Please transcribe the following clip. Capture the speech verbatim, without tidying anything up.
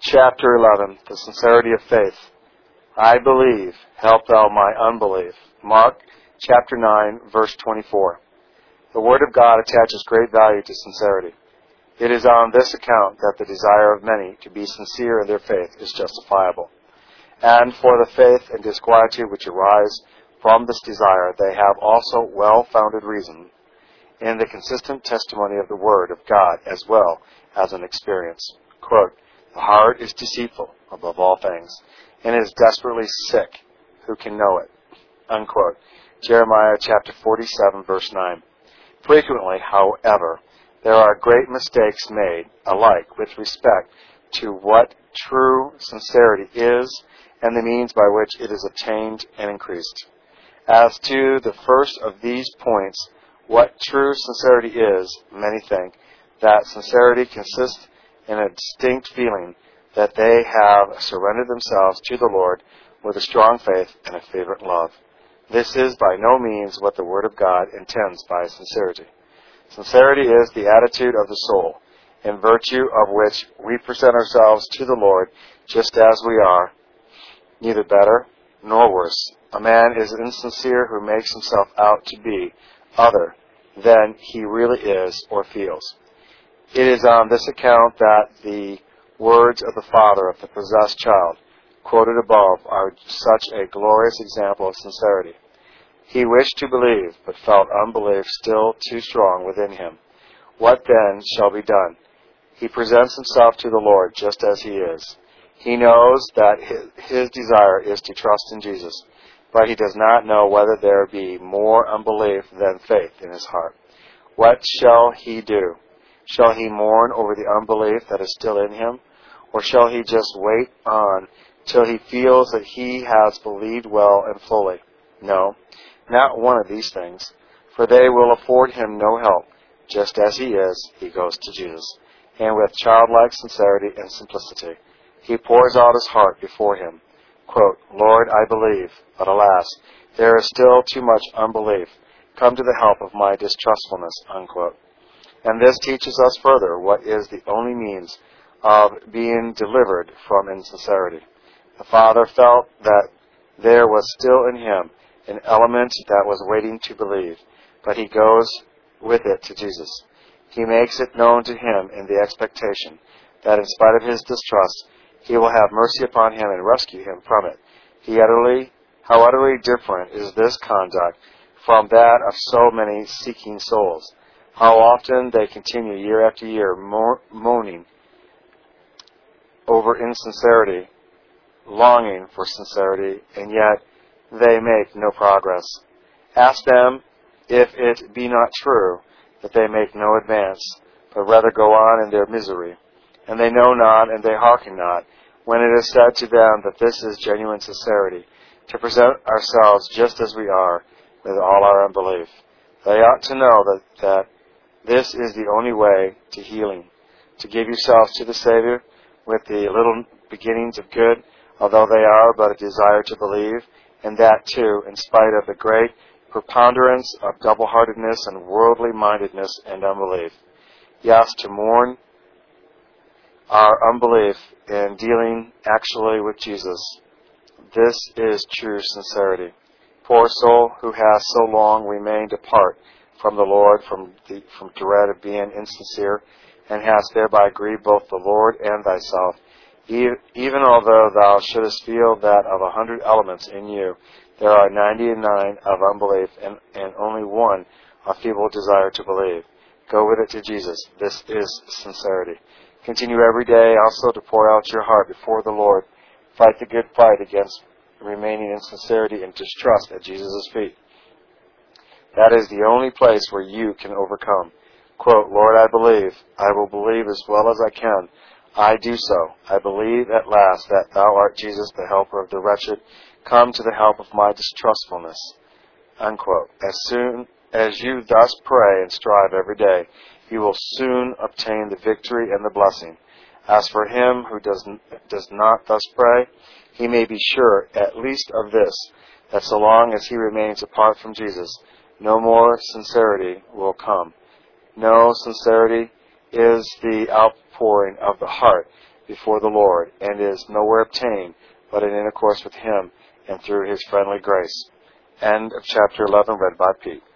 Chapter eleven, the sincerity of faith. I believe, help thou my unbelief. Mark chapter nine, verse twenty-four. The Word of God attaches great value to sincerity. It is on this account that the desire of many to be sincere in their faith is justifiable. And for the faith and disquietude which arise from this desire, they have also well-founded reason in the consistent testimony of the Word of God as well as in experience. Quote, the heart is deceitful above all things, and is desperately sick. Who can know it? Unquote. Jeremiah chapter forty-seven, verse nine. Frequently, however, there are great mistakes made alike with respect to what true sincerity is and the means by which it is attained and increased. As to the first of these points, what true sincerity is, many think that sincerity consists in a distinct feeling that they have surrendered themselves to the Lord with a strong faith and a fervent love. This is by no means what the Word of God intends by sincerity. Sincerity is the attitude of the soul, in virtue of which we present ourselves to the Lord just as we are, neither better nor worse. A man is insincere who makes himself out to be other than he really is or feels. It is on this account that the words of the father of the possessed child, quoted above, are such a glorious example of sincerity. He wished to believe, but felt unbelief still too strong within him. What then shall be done? He presents himself to the Lord just as he is. He knows that his, his desire is to trust in Jesus, but he does not know whether there be more unbelief than faith in his heart. What shall he do? Shall he mourn over the unbelief that is still in him? Or shall he just wait on till he feels that he has believed well and fully? No, not one of these things, for they will afford him no help. Just as he is, he goes to Jesus, and with childlike sincerity and simplicity, he pours out his heart before him. Quote, Lord, I believe, but alas, there is still too much unbelief. Come to the help of my distrustfulness. Unquote. And this teaches us further what is the only means of being delivered from insincerity. The Father felt that there was still in him an element that was waiting to believe, but he goes with it to Jesus. He makes it known to him in the expectation that in spite of his distrust, he will have mercy upon him and rescue him from it. He utterly, how utterly different is this conduct from that of so many seeking souls. How often they continue year after year mo- moaning over insincerity, longing for sincerity, and yet they make no progress. Ask them if it be not true that they make no advance, but rather go on in their misery. And they know not, and they hearken not, when it is said to them that this is genuine sincerity, to present ourselves just as we are, with all our unbelief. They ought to know that, that this is the only way to healing, to give yourselves to the Savior with the little beginnings of good, although they are but a desire to believe, and that too, in spite of the great preponderance of double-heartedness and worldly-mindedness and unbelief. Yes, to mourn our unbelief in dealing actually with Jesus. This is true sincerity. Poor soul who has so long remained apart from the Lord from the from dread of being insincere, and hast thereby grieved both the Lord and thyself, even although thou shouldest feel that of a hundred elements in you, there are ninety and nine of unbelief and, and only one of feeble desire to believe. Go with it to Jesus. This is sincerity. Continue every day also to pour out your heart before the Lord. Fight the good fight against remaining in sincerity and distrust at Jesus' feet. That is the only place where you can overcome. Quote, Lord, I believe. I will believe as well as I can. I do so. I believe at last that thou art Jesus, the helper of the wretched. Come to the help of my distrustfulness. Unquote. As soon as you thus pray and strive every day, you will soon obtain the victory and the blessing. As for him who does, does not thus pray, he may be sure at least of this, that so long as he remains apart from Jesus, no more sincerity will come. No, sincerity is the outpouring of the heart before the Lord, and is nowhere obtained but in intercourse with Him and through His friendly grace. End of chapter eleven, read by Pete.